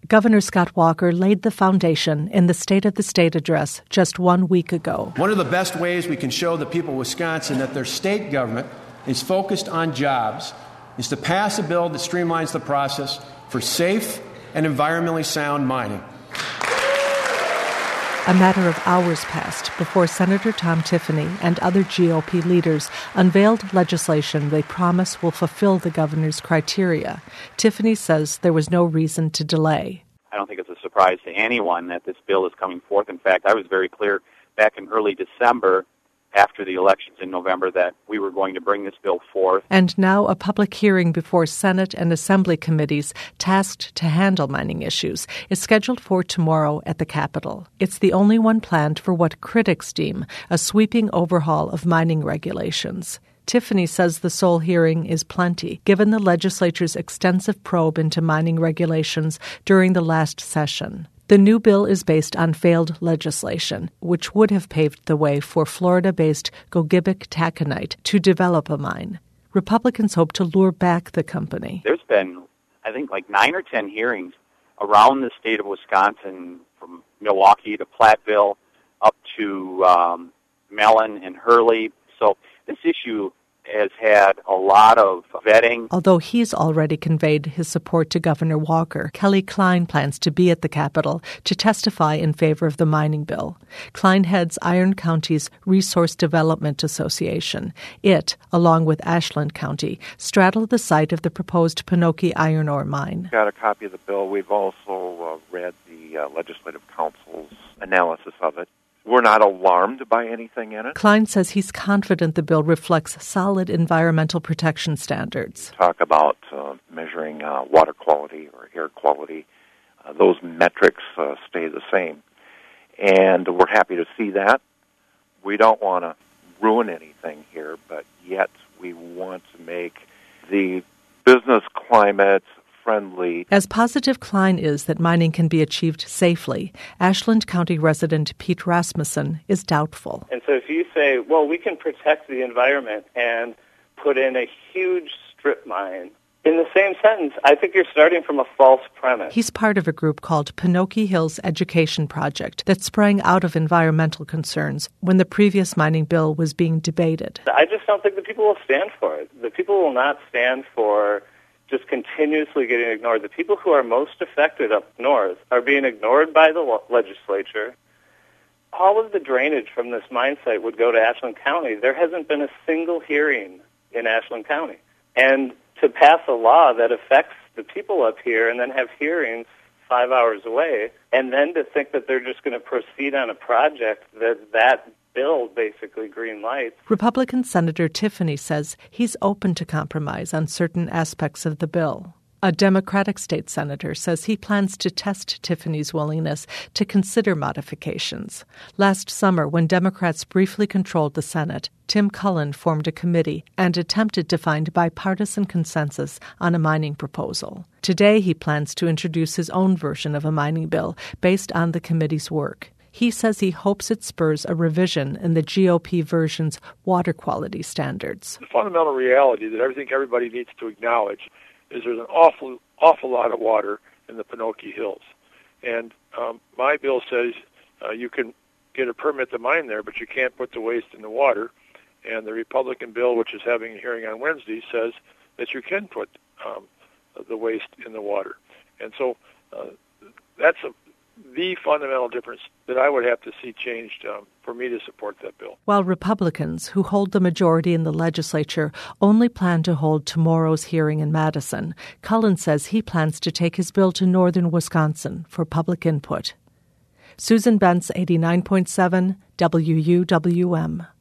Governor Scott Walker laid the foundation in the State of the State address just 1 week ago. One of the best ways we can show the people of Wisconsin that their state government is focused on jobs is to pass a bill that streamlines the process for safe and environmentally sound mining. A matter of hours passed before Senator Tom Tiffany and other GOP leaders unveiled legislation they promise will fulfill the governor's criteria. Tiffany says there was no reason to delay. I don't think it's a surprise to anyone that this bill is coming forth. In fact, I was very clear back in early December, after the elections in November, that we were going to bring this bill forth. And now a public hearing before Senate and Assembly committees tasked to handle mining issues is scheduled for tomorrow at the Capitol. It's the only one planned for what critics deem a sweeping overhaul of mining regulations. Tiffany says the sole hearing is plenty, given the legislature's extensive probe into mining regulations during the last session. The new bill is based on failed legislation, which would have paved the way for Florida-based Gogebic Taconite to develop a mine. Republicans hope to lure back the company. There's been, I think, like 9 or 10 hearings around the state of Wisconsin, from Milwaukee to Platteville up to Mellon and Hurley. So this issue has had a lot of vetting. Although he's already conveyed his support to Governor Walker, Kelly Klein plans to be at the Capitol to testify in favor of the mining bill. Klein heads Iron County's Resource Development Association. It, along with Ashland County, straddle the site of the proposed Penoki iron ore mine. Got a copy of the bill. We've also read the Legislative Council's analysis of it. We're not alarmed by anything in it. Klein says he's confident the bill reflects solid environmental protection standards. Talk about measuring water quality or air quality. Those metrics stay the same. And we're happy to see that. We don't want to ruin anything here, but yet we want to make the business climate friendly. As positive Klein is that mining can be achieved safely, Ashland County resident Pete Rasmussen is doubtful. And so if you say, well, we can protect the environment and put in a huge strip mine, in the same sentence, I think you're starting from a false premise. He's part of a group called Penoki Hills Education Project that sprang out of environmental concerns when the previous mining bill was being debated. I just don't think the people will stand for it. The people will not stand for just continuously getting ignored. The people who are most affected up north are being ignored by the legislature. All of the drainage from this mine site would go to Ashland County. There hasn't been a single hearing in Ashland County. And to pass a law that affects the people up here and then have hearings 5 hours away, and then to think that they're just going to proceed on a project that bill basically green lights. Republican Senator Tiffany says he's open to compromise on certain aspects of the bill. A Democratic state senator says he plans to test Tiffany's willingness to consider modifications. Last summer, when Democrats briefly controlled the Senate, Tim Cullen formed a committee and attempted to find bipartisan consensus on a mining proposal. Today, he plans to introduce his own version of a mining bill based on the committee's work. He says he hopes it spurs a revision in the GOP version's water quality standards. The fundamental reality that I think everybody needs to acknowledge is there's an awful lot of water in the Penoki Hills. And my bill says you can get a permit to mine there, but you can't put the waste in the water. And the Republican bill, which is having a hearing on Wednesday, says that you can put the waste in the water. And so that's the fundamental difference that I would have to see changed for me to support that bill. While Republicans, who hold the majority in the legislature, only plan to hold tomorrow's hearing in Madison, Cullen says he plans to take his bill to northern Wisconsin for public input. Susan Bentz, 89.7 WUWM.